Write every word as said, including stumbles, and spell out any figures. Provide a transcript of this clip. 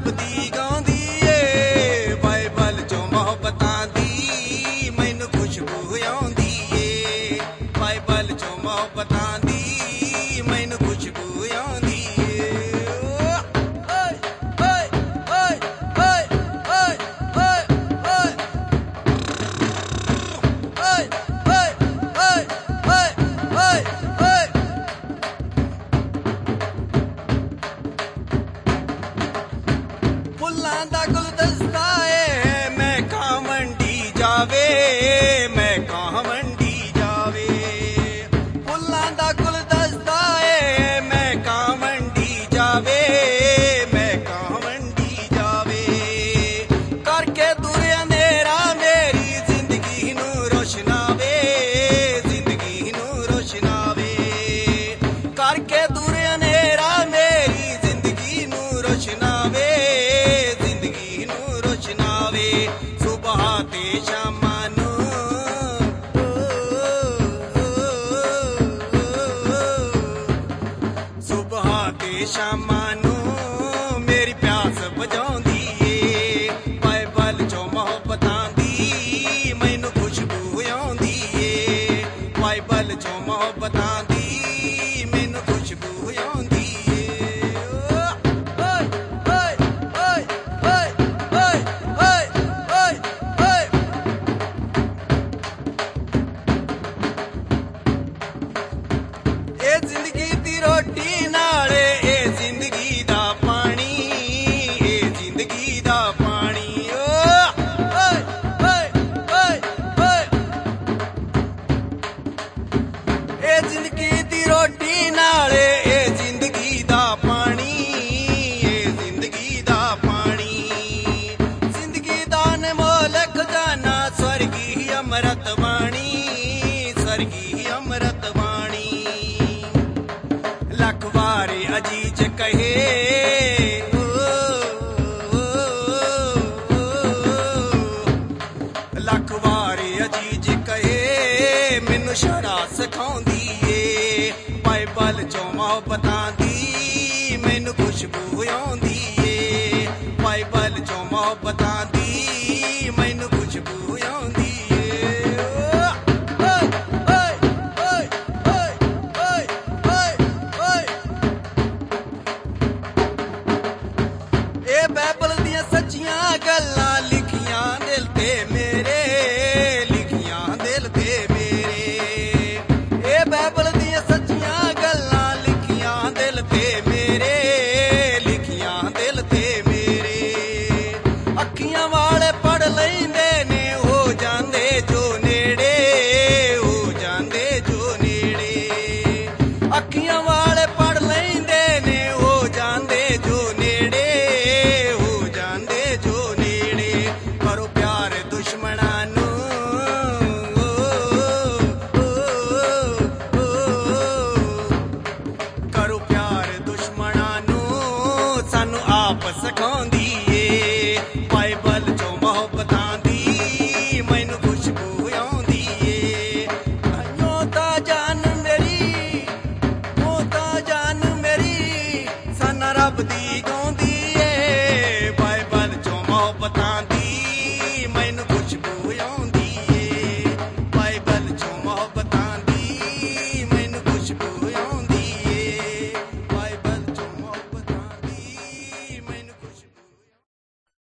ਲੱਭਦੀ ਗਾਉਂਦੀ ਏ ਬਾਈਬਲ ਚੋਂ ਮੁਹੱਬਤਾਂ ਦੀ ਮੈਨੂੰ ਖੁਸ਼ਬੂ ਆਉਂਦੀ ਏ ਬਾਈਬਲ ਚੋਂ ਮੁਹੱਬਤਾਂ ਦੀ ਮੈਨੂੰ ਖੁਸ਼ਬੂ ਆਉਂਦੀ ਏ ਓਏ ਓਏ ਓਏ ਓਏ ਓਏ ਓਏ ਓਏ ਓਏ ਓਏ ਓਏ ਓਏ ਓਏ ਫੁੱਲਾਂ ਦਾ ਗੁਲਦਸਤਾ ਏ ਮੈਂ ਕਾਂ ਮੰਡੀ ਜਾਵੇ ਮੈਂ ਕਾਂ ਮੰਡੀ ਜਾਵੇ ਫੁੱਲਾਂ ਦਾ ਗੁਲਦਸਤਾ ਏ ਮੈਂ ਕਾਂ ਮੰਡੀ ਜਾਵੇ ਮੈਂ ਕਾਂ ਮੰਡੀ ਜਾਵੇ ਕਰਕੇ ਦੂਰ ਅੰਧੇਰਾ ਮੇਰੀ ਜ਼ਿੰਦਗੀ ਨੂੰ ਰੋਸ਼ਨਾਵੇ ਜ਼ਿੰਦਗੀ ਨੂੰ ਰੋਸ਼ਨਾਵੇ ਕਰਕੇ ਦੂਰ ਅੰਧੇਰਾ ਮੇਰੀ ਜ਼ਿੰਦਗੀ ਨੂੰ ਰੋਸ਼ਨਾਵੇ ਸੁਬਹ ਤੇ ਸ਼ਾਮਾਂ ਨੂੰ ਸੁਬਹ ਤੇ ਸ਼ਾਮਾਂ ਨੂੰ ਮੇਰੀ ਪਿਆਸ ਬੁਝਾਉਂਦੀ ਏ ਬਾਈਬਲ ਚੋਂ ਮੁਹੱਬਤਾਂ ਦੀ ਮੈਨੂੰ ਖੁਸ਼ਬੂ ਆਉਂਦੀ ਏ ਬਾਈਬਲ ਚੋਂ ਮੁਹੱਬਤਾਂ ਦੀ ਮੈਨੂੰ ਖੁਸ਼ਬੂ ਆਉਂਦੀ ਏ ਓਏ ਓਏ ਓਏ ਓਏ ਓਏ ਓਏ ਓਏ ਇਹ ਜ਼ਿੰਦਗੀ ਦੀ ਰੋਟੀ ਨਾਲ ਇਹ ਜ਼ਿੰਦਗੀ ਦਾ ਪਾਣੀ ਇਹ ਜ਼ਿੰਦਗੀ ਦਾ ਪਾਣੀ ਓਏ ਓਏ ਓਏ ਓਏ ਇਹ ਜ਼ਿੰਦਗੀ ਦੀ ਰੋਟੀ ਨਾਲ ਇਹ ਜ਼ਿੰਦਗੀ ਦਾ ਪਾਣੀ ਇਹ ਜ਼ਿੰਦਗੀ ਦਾ ਪਾਣੀ ਜ਼ਿੰਦਗੀ ਦਾ ਅਨਮੋਲ ਖਜ਼ਾਨਾ ਸਵਰਗੀ ਅੰਮ੍ਰਿਤ ਬਾਣੀ ਸਵਰਗੀ ਅੰਮ੍ਰਿਤ ਬਾਣੀ ਲੱਖ ਵਾਰੀ ਅਜੀਜ਼ ਕਹੇ ਲੱਖ ਵਾਰੀ ਅਜੀਜ਼ ਕਹੇ ਮੈਨੂੰ ਸ਼ਰਾ ਸਿਖਾਉਂਦੀ ਏ ਬਾਈਬਲ ਚੋਂ ਮੁਹੱਬਤਾਂ ਦੀ ਮੈਨੂੰ ਖੁਸ਼ਬੂ ਆਉਂਦੀ ਏ ਬਾਈਬਲ ਚੋਂ ਮੁਹੱਬਤਾਂ ਦੀ ਮੈਨੂੰ ਖੁਸ਼ਬੂ ਆਉਂਦੀ ਏ ਓਏ ਓਏ ਓਏ ਓਏ ਓਏ ਓਏ ਇਹ ਬਾਈਬਲ ਦੀਆਂ ਸੱਚੀਆਂ ਗੱਲਾਂ ਲਿਖੀਆਂ ਦਿਲ ਤੇ ਮੇਰੇ ਲਿਖੀਆਂ ਦਿਲ ਤੇ ਮੇਰੇ ਇਹ ਬਾਈਬਲ ਦੀਆਂ ਸੱਚੀਆਂ ਗੱਲਾਂ ਲਿਖੀਆਂ ਦਿਲ ਤੇ ਮੇਰੇ ਲਿਖੀਆਂ ਦਿਲ ਤੇ ਮੇਰੇ ਅੱਖੀਆਂ ਵਾਲੇ ਪੜ ਲੈਂਦੇ ਨੇ ਹੋ ਜਾਂਦੇ ਜੋ ਨੇੜੇ ਹੋ ਜਾਂਦੇ ਜੋ ਨੇੜੇ ਅੱਖੀਆਂ ਵਾਲੇ ਪੜ ਲੈਂਦੇ ਨੇ ਹੋ ਜਾਂਦੇ ਜੋ ਨੇੜੇ ਹੋ ਜਾਂਦੇ ਜੋ ਨੇੜੇ ਕਰੋ ਪਿਆਰ ਦੁਸ਼ਮਣਾਂ ਨੂੰ ਕਰੋ ਪਿਆਰ ਦੁਸ਼ਮਣਾਂ ਨੂੰ ਸਾਨੂੰ ਆਪ ਸਿਖਾਉਂਦੀ